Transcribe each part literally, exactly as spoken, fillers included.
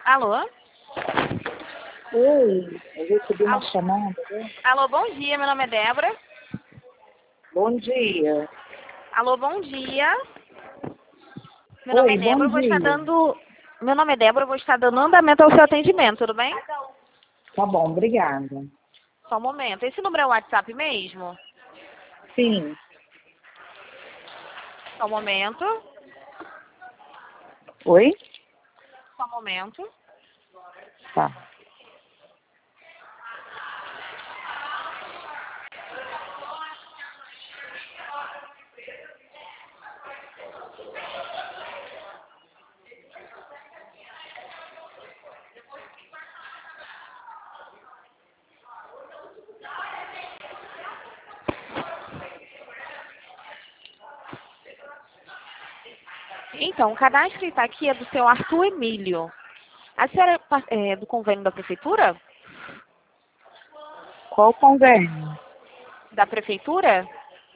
Alô? Oi, eu recebi uma Alô? chamada. Né? Alô, bom dia, meu nome é Débora. Bom dia. Alô, bom dia. Meu nome é Oi, bom Débora, eu vou estar dia. dando... Meu nome é Débora, eu vou estar dando andamento ao seu atendimento, tudo bem? Tá bom, obrigada. Só um momento. Esse número é o WhatsApp mesmo? Sim, Só um momento. oi? Só um momento. Tá. Então, o cadastro que está aqui é do seu Arthur Emílio. A senhora é do convênio da prefeitura? Qual o convênio? Da prefeitura?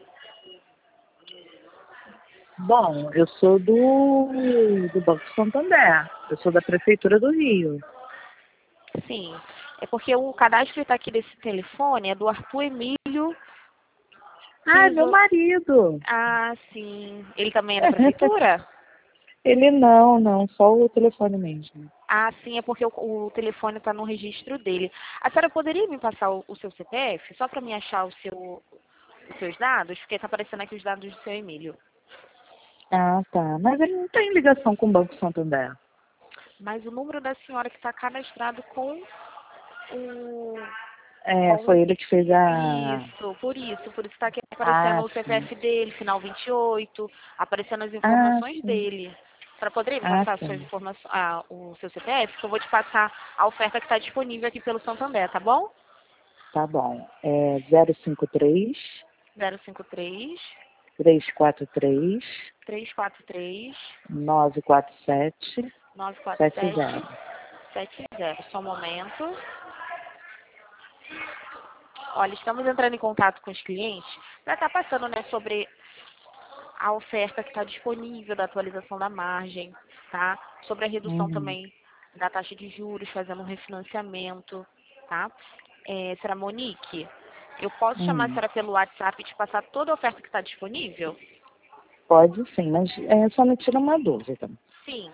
Bom, eu sou do, do Banco Santander. Eu sou da Prefeitura do Rio. Sim. É porque o cadastro que está aqui desse telefone é do Arthur Emílio Ah, meu Piso. marido. Ah, sim. Ele também é da prefeitura? Ele não, não, só o telefone mesmo. Ah, sim, é porque o, o telefone está no registro dele. A senhora poderia me passar o, o seu C P F, só para me achar o seu, os seus dados? Porque está aparecendo aqui os dados do seu Emílio. Ah, tá. Mas ele não tem ligação com o Banco Santander. Mas o número da senhora que está cadastrado com o... É, Com, foi ele que fez a... isso, por isso. Por isso está aqui Ah, aparecendo o sim. C P F dele, final vinte e oito, aparecendo as Ah, informações sim. dele. A senhora poderia me Ah, passar as suas sim. informações, ah, o seu C P F? Que eu vou te passar a oferta que está disponível aqui pelo Santander, tá bom? Tá bom. É zero cinco três, zero cinco três, três quatro três, três quatro três, nove quatro sete, nove quatro sete sete, zero. sete zero. Só um momento. Olha, estamos entrando em contato com os clientes para estar passando, né, sobre a oferta que está disponível da atualização da margem, tá? Sobre a redução Uhum. também da taxa de juros, fazendo um refinanciamento, tá? É, senhora Monique, eu posso chamar a Uhum. senhora pelo WhatsApp e te passar toda a oferta que está disponível? Pode sim, mas é, só me tira uma dúvida. Sim,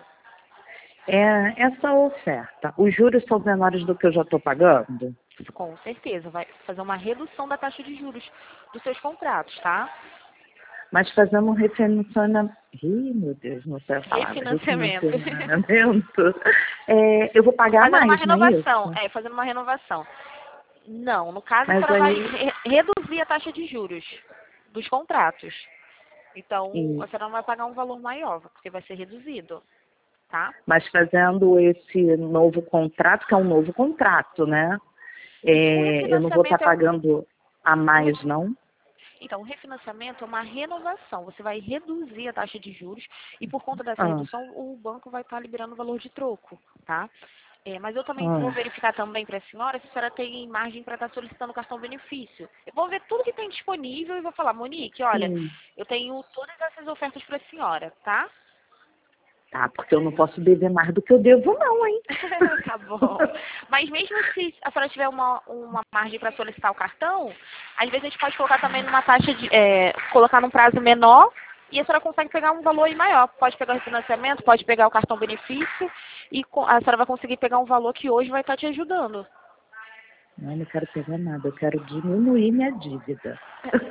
É, essa oferta, os juros são menores do que eu já estou pagando? com certeza. Vai fazer uma redução da taxa de juros dos seus contratos, tá? Mas fazendo um refinanciamento... Ih, meu Deus, não sei a palavra. Refinanciamento. Refinanciamento. É, eu vou pagar Fazendo uma mais, não é renovação. isso? É, fazendo uma renovação. Não, no caso, a Mas senhora vai aí... re- reduzir a taxa de juros dos contratos. Então, a e- senhora não vai pagar um valor maior, porque vai ser reduzido, tá? Mas fazendo esse novo contrato, que é um novo contrato, né? O É, eu não vou estar refinanciamento é um... pagando a o re- mais, não? Então, o refinanciamento é uma renovação. Você vai reduzir a taxa de juros e, por conta dessa Ah, redução, o banco vai estar liberando o valor de troco, tá? É, mas eu também vou ah, verificar também para a senhora se a senhora tem margem para estar solicitando o cartão benefício. Eu vou ver tudo que tem disponível e vou falar, Monique, olha, sim. eu tenho todas essas ofertas para a senhora, tá? Tá, porque eu não posso beber mais do que eu devo, não, hein? Tá bom. Mas mesmo se a senhora tiver uma, uma margem para solicitar o cartão, às vezes a gente pode colocar também numa taxa de. É, colocar num prazo menor e a senhora consegue pegar um valor aí maior. Pode pegar o refinanciamento, pode pegar o cartão benefício e co- a senhora vai conseguir pegar um valor que hoje vai estar te ajudando. Não, não quero pegar nada, eu quero diminuir minha dívida.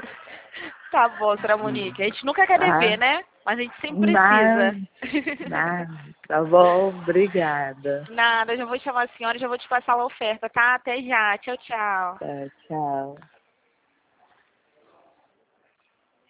Tá bom, senhora Monique. A gente nunca quer dever, Tá? né? Mas a gente sempre Mas, precisa. mas, tá bom, obrigada. Nada, eu já vou chamar a senhora e já vou te passar a oferta, tá? Até já. Tchau, tchau. Tá, tchau.